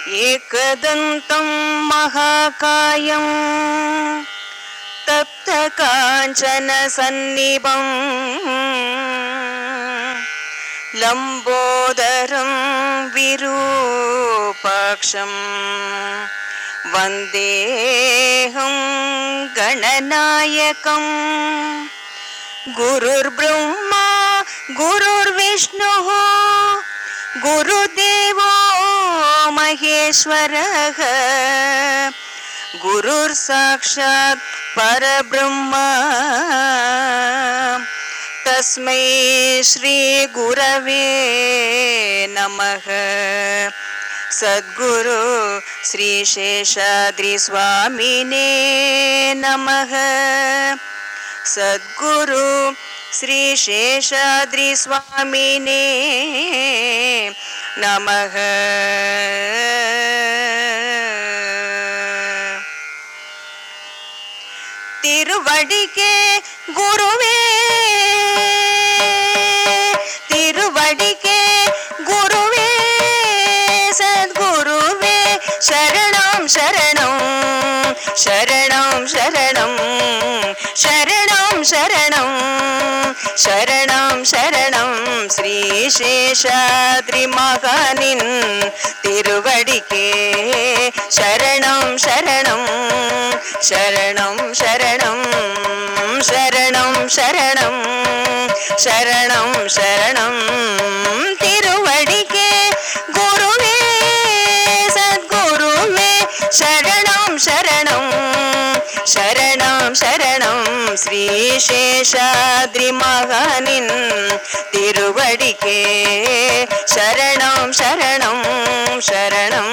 एकदन्तं महाकायं तप्तकाञ्चन सन्निभं लम्बोदरं विरूपाक्षं वन्देऽहं गणनायकं गुरुर्ब्रह्मा गुरुर्विष्णुः गुरुदेवो महेश्वरः गुरुर्साक्षात् परब्रह्म तस्मै श्री गुरवे नमः। सद्गुरु श्री शेषाद्रि स्वामिने नमः। सद्गुरु श्री शेषाद्रि स्वामिने नमः। तिरुवडिके गुरुवे तिरुवडिके गुरुवे सद्गुरुवे शरणं शरणं शरणं शरणं शरणं शरणं शरणं शरणं श्री शेषाद्रि महानिन् तिरुवडिके शरणं शरणं शरणं शरणं शरणं शरणं शरणं शरणं तिरुवडिके गुरुवे सद्गुरुवे शरणं शरणं शरणं शरणं श्री शेषाद्रि महानिन् तिरुवडिके शरणं शरणं शरणं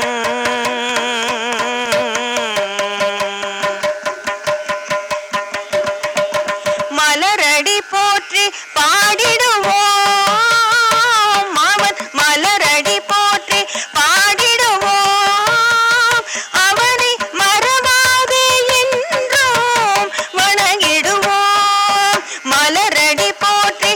மலரடி போற்றி பாடிடுவோம் அவன் மலரடி போற்றி பாடிடுவோம் அவனை மறவாதே என்றோம் வணங்கிடுவோம் மலரடி போற்றி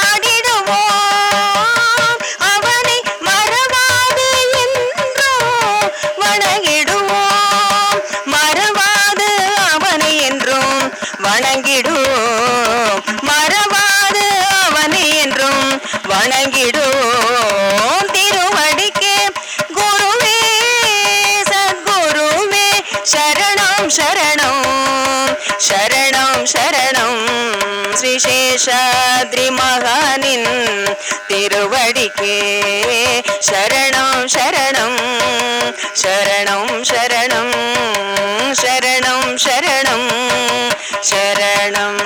பாடிடுவோம் அவனை மறவாதே என்றோம் வணங்கிடுவோம் மறவாது அவனை என்றும் வணங்கிடுவோம் மறவாது அவனை என்றும் வணங்கிடுவோம் திருவடிக்கே குருவே சத்குருவே சரணம் சரணம் சரணம் சரணம் ஸ்ரீ சேஷாத்ரி மகானின் திருவடிக்கே சரணம் சரணம் சரணம் சரணம் சரணம் சரணம் சரணம்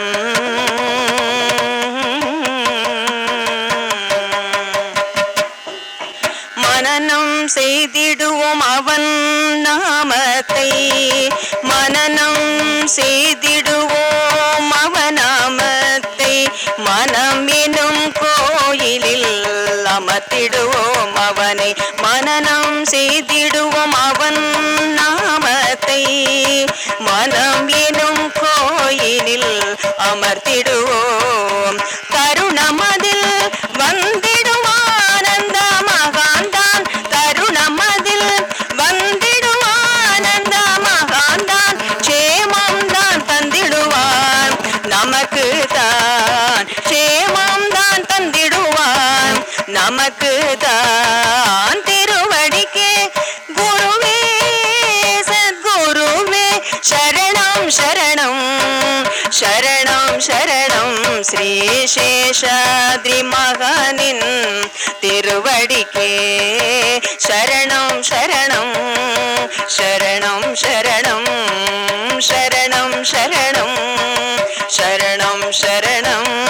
மனனம் செய்திடுவோம் அவன் நாமத்தை மனனம் செய்திடுவோம் அவன் நாமத்தை மனம் எனும் கோயிலில் அமர்த்திடுவோம் அவனை மனனம் செய்திடுவோம் அவன் நாமத்தை மனம் எனும் கோயிலில் அமர்த்திடுவோம் கருணமதில் வந்திடும் ஆனந்த மகான்தான் கருணமதில் வந்திடும் ஆனந்த மகான்தான் சேமம் தான் தந்திடுவான் நமக்கு தான் சேமம் தான் தந்திடுவான் நமக்கு தான் திருவடிக்கே குருவே சத்குருவே சரணம் சரணம் சரணம் சரணம் ஸ்ரீ சேஷாத்ரி மகானின் திருவடிக்கே சரணம் சரணம் சரணம் சரணம் சரணம் சரணம் சரணம் சரணம்